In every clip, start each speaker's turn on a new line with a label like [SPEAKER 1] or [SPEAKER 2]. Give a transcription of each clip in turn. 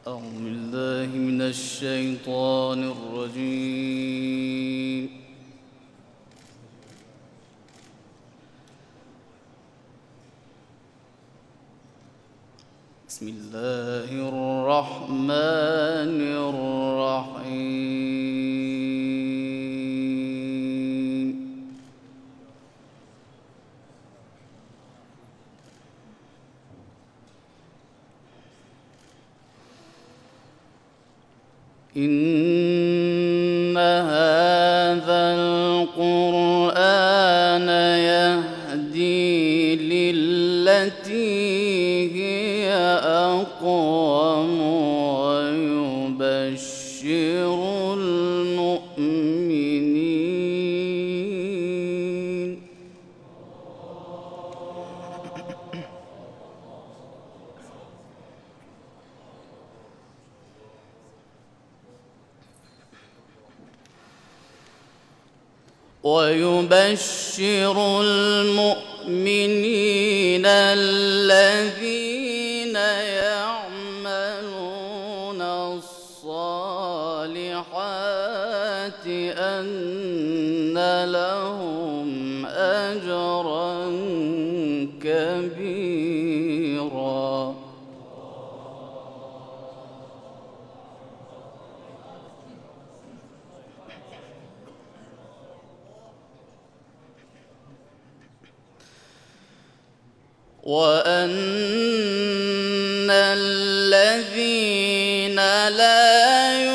[SPEAKER 1] أعوذ بالله من الشيطان الرجيم. بسم الله الرحمن الرحيم. إن هذا القرآن يهدي للتي هي أقوم ويبشر المؤمنين الذين يعملون الصالحات أن لهم أجرا كبيرا. وأن الذين لا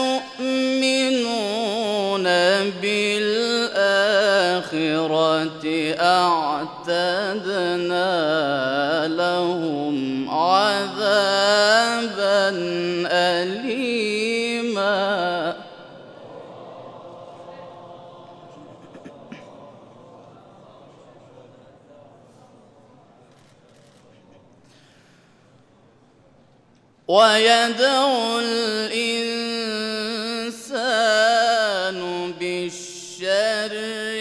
[SPEAKER 1] يؤمنون بالآخرة أعتدنا لهم عذابا أليما. ويدعو الإنسان بالشر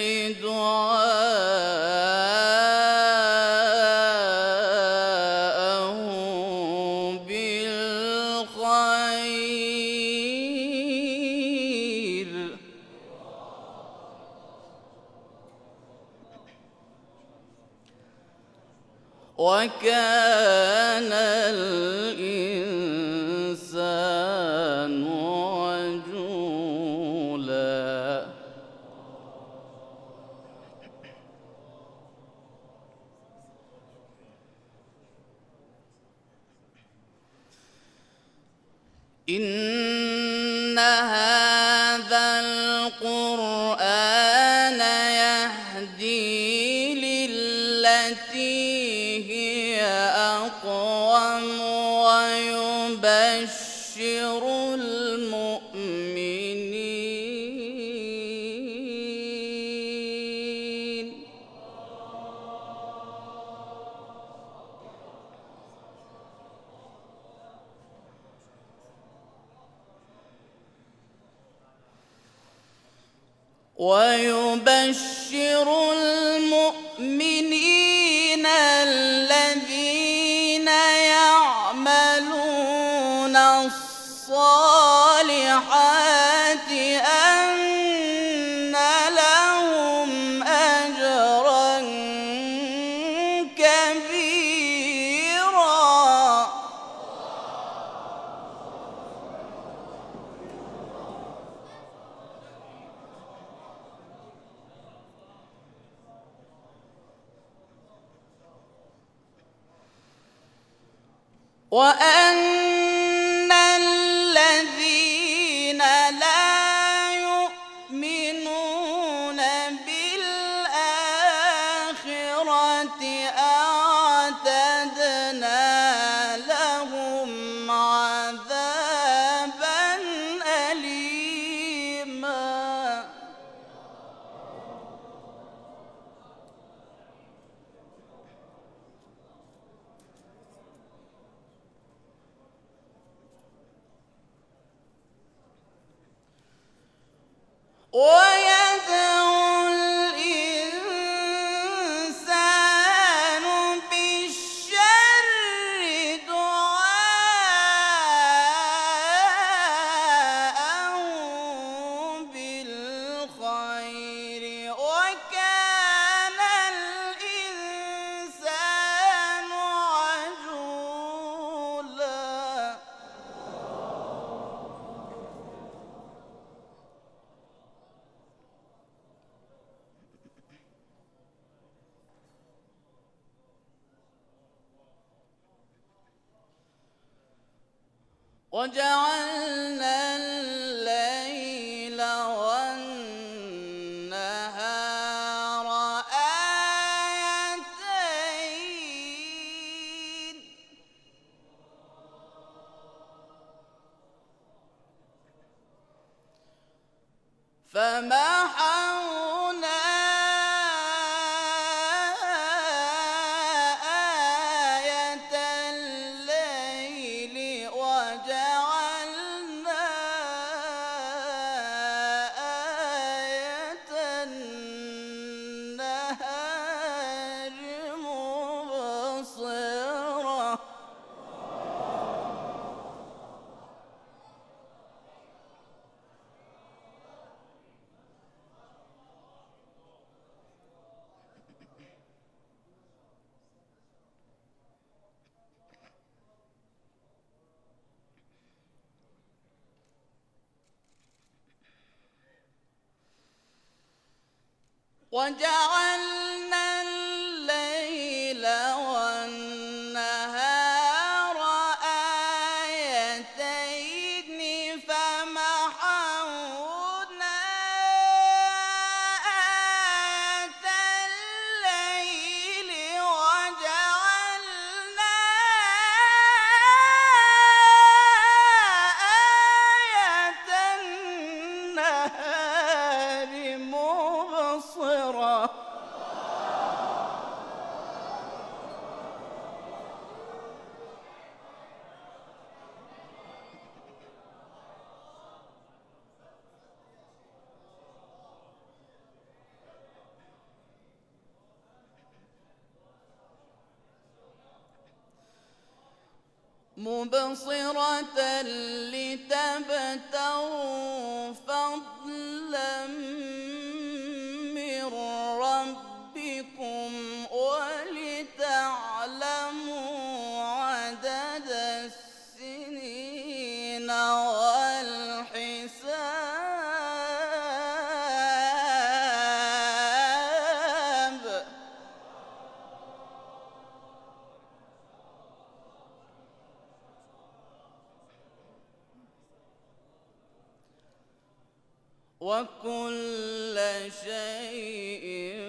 [SPEAKER 1] دعاءه بالخير. وكان الإنسان عجولا. إن هذا القرآن يهدي للتي هي أقوم ويبشر المؤمنين الذين يعملون الصالحات أن لهم أجرا كبيرا. وأن الذين لا يؤمنون بالآخرة أعتدنا لهم عذابا أليما. ويدعو الإنسان بالشر دعاءه وجعلنا الليل والنهار آيتين فمحونا آية الليل وجعلنا آية النهار مبصرة وجعلنا الليل والنهار آيتين فمحونا آية الليل وجعلنا آية النهار مبصرة لتبتغوا فضلا من ربكم ولتعلموا عدد السنين والحساب وكل شيء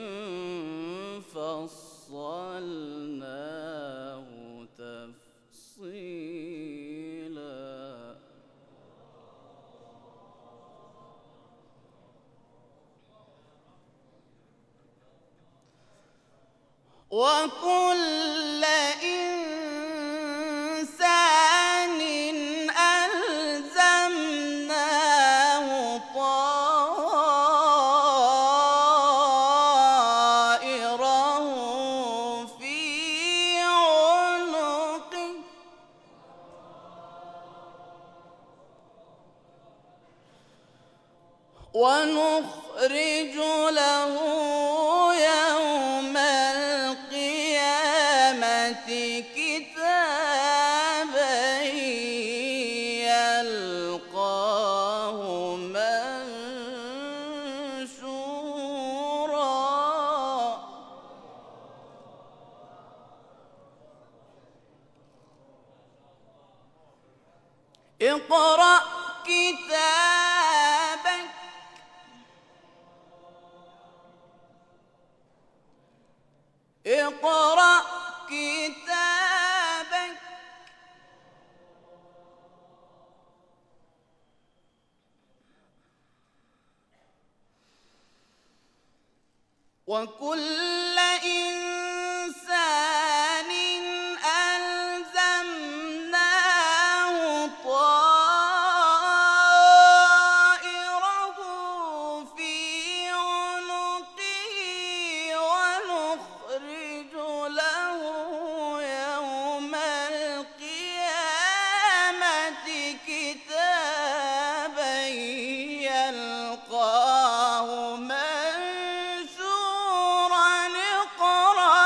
[SPEAKER 1] فصلناه تفصيلا وكل إنسان ألزمناه طائره في عنقه ونخرج له يوم القيامة كتابا يلقاه منشورا اقرأ كتابك اقرأ كتابك وكل إنسان ألزمناه طائره في عنقه ونخرج له يوم القيامة كتابا يلقاه منشورا اقرأ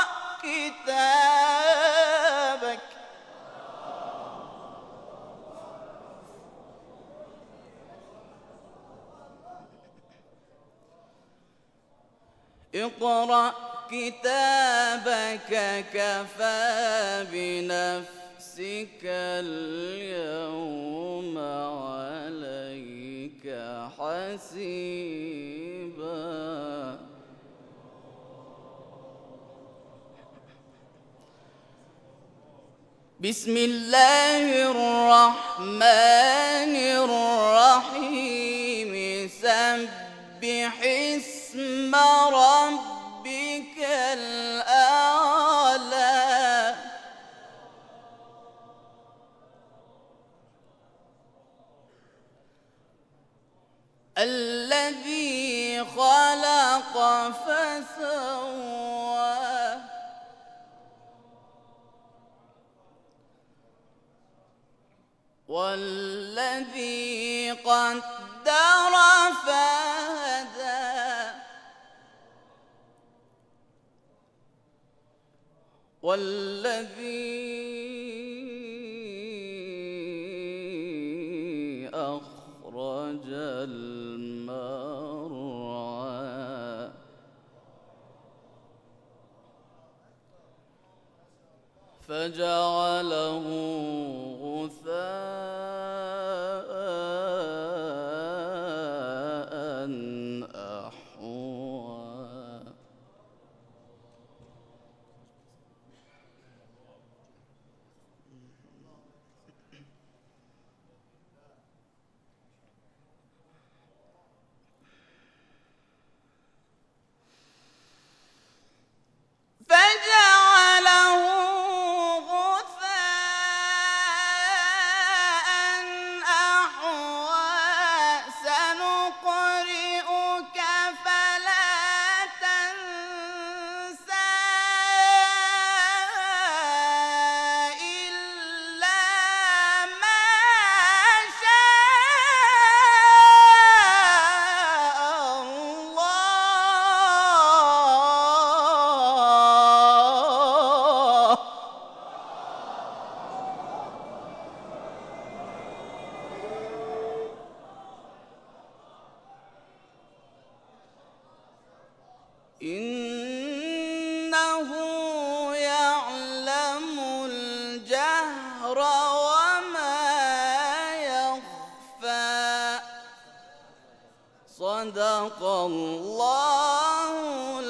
[SPEAKER 1] كتابك اقرأ كتابك كفى بنفسك اليوم حسيبا. بسم الله الرحمن الرحيم. سبح اسم ربك الأعلى. الذي خلق فسوى والذي قدر فهدى والذي أخرج المرعى فجعله غثاء أحوى. فجعله غثاء أحوى. سنقرئك فلا تنسى إلا ما شاء الله. إنه يعلم الجهر وما يخفى. صدق الله